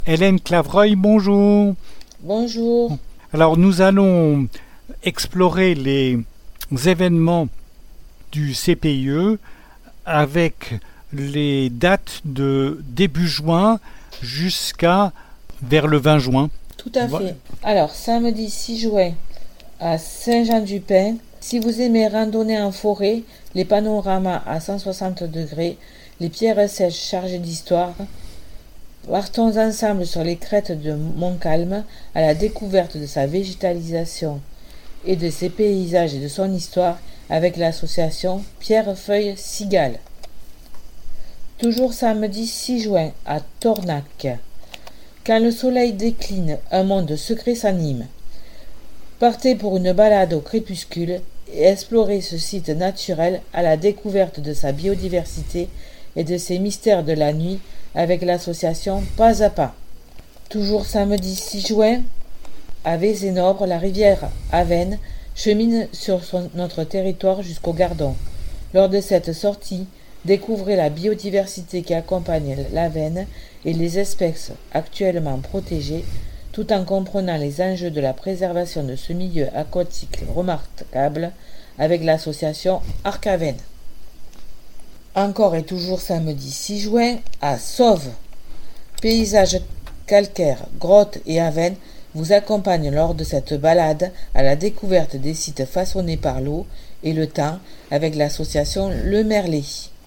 Hélène Clavreuil, bonjour. Bonjour. Alors nous allons explorer les événements du CPIE avec les dates de début juin jusqu'à vers le 20 juin. Tout à fait. Alors, samedi 6 juin à Saint-Jean-du-Pin, si vous aimez randonner en forêt, les panoramas à 160 degrés, les pierres sèches chargées d'histoire, partons ensemble sur les crêtes de Montcalm à la découverte de sa végétalisation et de ses paysages et de son histoire avec l'association Pierre-Feuille Cigale. Toujours samedi 6 juin à Tornac. Quand le soleil décline, un monde secret s'anime. Partez pour une balade au crépuscule et explorez ce site naturel à la découverte de sa biodiversité et de ses mystères de la nuit avec l'association Pas à Pas. Toujours samedi 6 juin, à Vézénobre, la rivière Avesnes chemine sur notre territoire jusqu'au Gardon. Lors de cette sortie, découvrez la biodiversité qui accompagne l'Avesnes et les espèces actuellement protégées, tout en comprenant les enjeux de la préservation de ce milieu aquatique remarquable avec l'association Arc-Avesnes. Encore et toujours samedi 6 juin, à Sauve, paysages calcaires, grottes et Avesnes vous accompagnent lors de cette balade à la découverte des sites façonnés par l'eau et le temps avec l'association Le Merlet.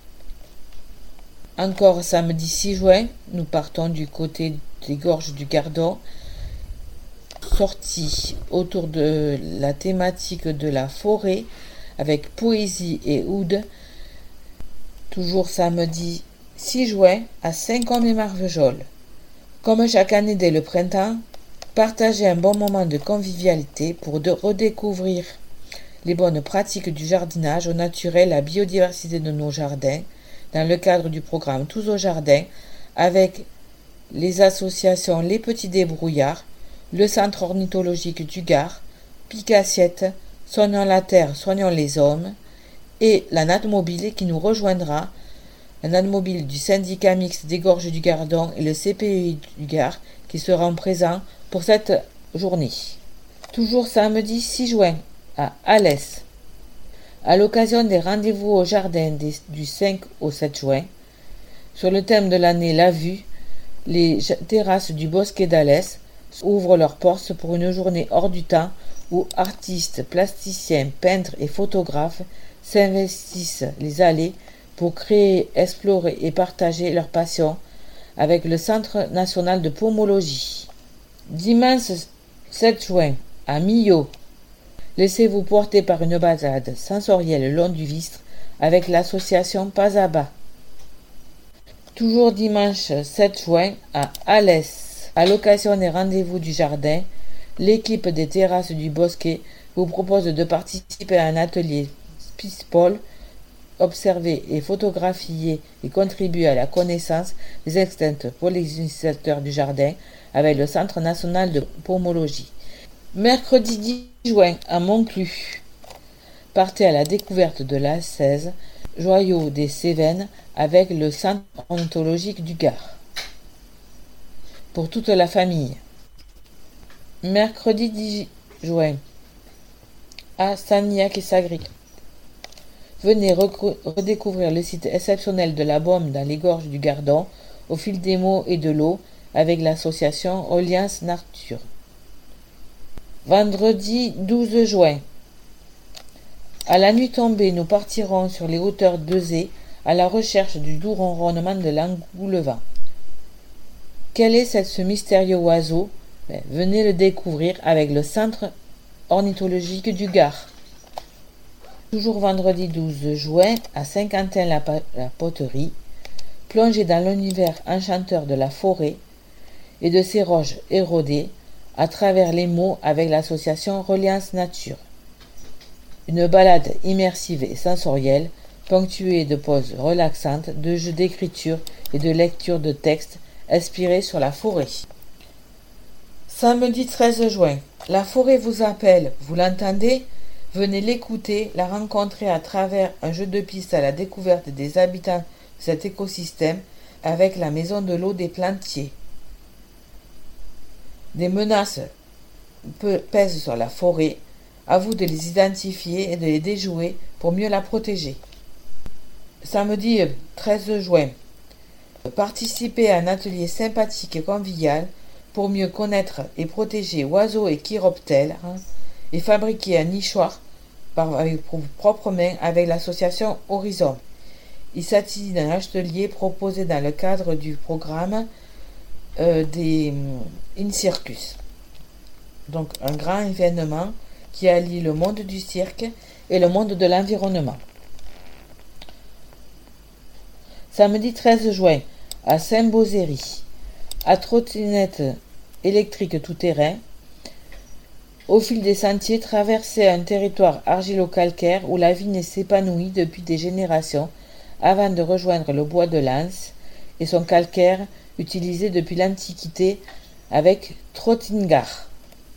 Encore samedi 6 juin, nous partons du côté des gorges du Gardon, sortie autour de la thématique de la forêt avec poésie et oud. Toujours samedi 6 juin à Saint-Côme-et-Marvejols. Comme chaque année dès le printemps, partagez un bon moment de convivialité pour redécouvrir les bonnes pratiques du jardinage au naturel, la biodiversité de nos jardins, dans le cadre du programme Tous au Jardin, avec les associations Les Petits Débrouillards, le Centre ornithologique du Gard, Pic-Assiette, Soignons la Terre, Soignons les Hommes, et la NAD Mobile qui nous rejoindra, la NAD Mobile du syndicat mixte des Gorges du Gardon et le CPI du Gard qui seront présents pour cette journée. Toujours samedi 6 juin à Alès, à l'occasion des rendez-vous au jardin du 5 au 7 juin, sur le thème de l'année La Vue, les terrasses du Bosquet d'Alès ouvrent leurs portes pour une journée hors du temps où artistes, plasticiens, peintres et photographes s'investissent les allées pour créer, explorer et partager leur passion avec le Centre national de pomologie. Dimanche 7 juin à Millau, laissez-vous porter par une balade sensorielle le long du Vistre avec l'association Pas à Bas. Toujours dimanche 7 juin à Alès, à l'occasion des rendez-vous du jardin, l'équipe des terrasses du Bosquet vous propose de participer à un atelier Spispol, observer et photographier et contribuer à la connaissance des extincts pollinisateurs du jardin avec le Centre national de pomologie. Mercredi 10 juin à Monclus, partez à la découverte de la 16, joyau des Cévennes avec le Centre ornithologique du Gard. Pour toute la famille. Mercredi 10 juin à Sagnac et Sagri. Venez redécouvrir le site exceptionnel de la Baume dans les gorges du Gardon au fil des mots et de l'eau avec l'association Reliance Nature. Vendredi 12 juin. À la nuit tombée, nous partirons sur les hauteurs d'Euzé à la recherche du doux ronronnement de l'engoulevent. Quel est ce mystérieux oiseau? Venez le découvrir avec le Centre ornithologique du Gard. Toujours vendredi 12 juin, à Saint-Quentin-la-Poterie, plongez dans l'univers enchanteur de la forêt et de ses roches érodées à travers les mots avec l'association Reliance Nature. Une balade immersive et sensorielle, ponctuée de pauses relaxantes, de jeux d'écriture et de lecture de textes inspirés sur la forêt. Samedi 13 juin, la forêt vous appelle, vous l'entendez? Venez l'écouter, la rencontrer à travers un jeu de piste à la découverte des habitants de cet écosystème avec la Maison de l'eau des Plantiers. des menaces pèsent sur la forêt. À vous de les identifier et de les déjouer pour mieux la protéger. Samedi 13 juin. Participez à un atelier sympathique et convivial pour mieux connaître et protéger oiseaux et chiroptères et fabriquer un nichoir avec vos propres mains avec l'association Horizon. Il s'agit d'un atelier proposé dans le cadre du programme des InCircus. Donc un grand événement qui allie le monde du cirque et le monde de l'environnement. Samedi 13 juin, à Saint-Beauzéry, à trottinette électrique tout-terrain, au fil des sentiers, traversez un territoire argilo-calcaire où la vigne s'épanouit depuis des générations avant de rejoindre le bois de Lens et son calcaire utilisé depuis l'Antiquité avec Trottingar.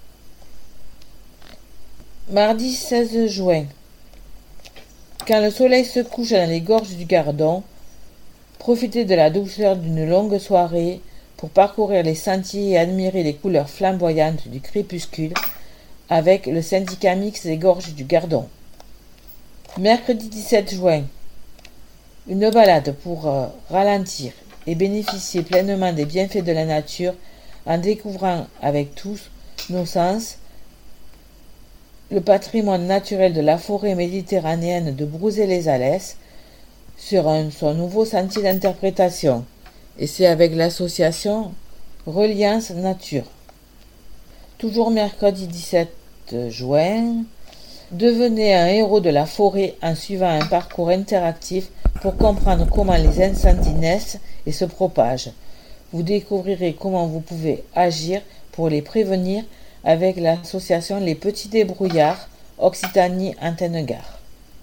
Mardi 16 juin. Quand le soleil se couche dans les gorges du Gardon, profitez de la douceur d'une longue soirée pour parcourir les sentiers et admirer les couleurs flamboyantes du crépuscule avec le syndicat mixte des gorges du Gardon. Mercredi 17 juin. Une balade pour ralentir et bénéficier pleinement des bienfaits de la nature en découvrant avec tous nos sens le patrimoine naturel de la forêt méditerranéenne de Brouzé-les-Alès sur son nouveau sentier d'interprétation. Et c'est avec l'association Reliance Nature. Toujours mercredi 17 juin, devenez un héros de la forêt en suivant un parcours interactif pour comprendre comment les incendies naissent et se propagent. Vous découvrirez comment vous pouvez agir pour les prévenir avec l'association Les Petits Débrouillards, Occitanie-Antenne-Gare.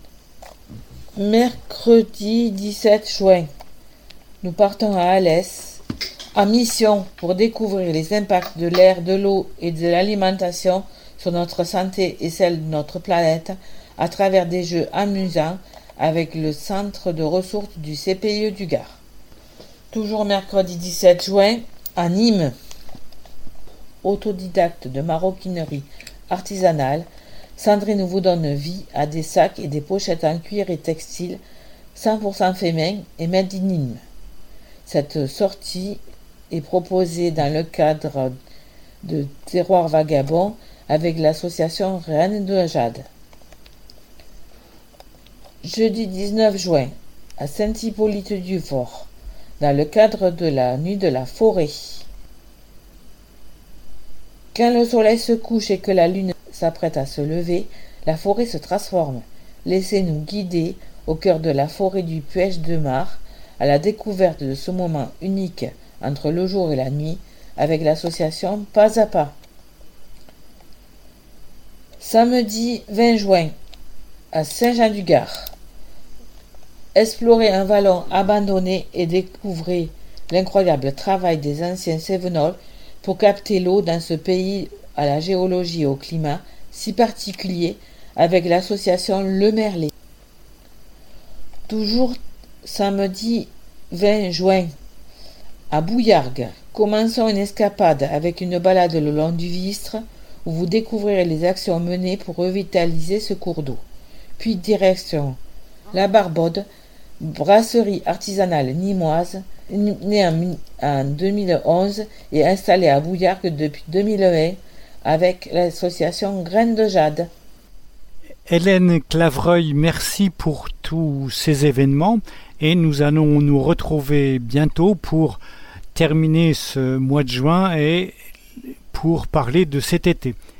Mercredi 17 juin, nous partons à Alès, en mission pour découvrir les impacts de l'air, de l'eau et de l'alimentation sur notre santé et celle de notre planète à travers des jeux amusants avec le centre de ressources du CPIE du Gard. Toujours mercredi 17 juin, à Nîmes, autodidacte de maroquinerie artisanale, Sandrine vous donne vie à des sacs et des pochettes en cuir et textile 100% féminin et made in Nîmes. Cette sortie est proposée dans le cadre de Terroir Vagabond avec l'association Reine de Jade. Jeudi 19 juin, à Saint-Hippolyte-du-Fort, dans le cadre de la Nuit de la Forêt. Quand le soleil se couche et que la lune s'apprête à se lever, la forêt se transforme. Laissez-nous guider au cœur de la forêt du Puech de Mar, à la découverte de ce moment unique entre le jour et la nuit, avec l'association Pas à Pas. Samedi 20 juin, à Saint-Jean-du-Gard. Explorez un vallon abandonné et découvrez l'incroyable travail des anciens Cévenols pour capter l'eau dans ce pays à la géologie et au climat si particulier avec l'association Le Merlet. Toujours samedi 20 juin, à Bouillargues, commençons une escapade avec une balade le long du Vistre où vous découvrirez les actions menées pour revitaliser ce cours d'eau. Puis direction La Barbode, brasserie artisanale nîmoise, née en 2011 et installée à Bouillargues depuis 2001 avec l'association Graines de Jade. Hélène Clavreuil, merci pour tous ces événements et nous allons nous retrouver bientôt pour terminer ce mois de juin et pour parler de cet été.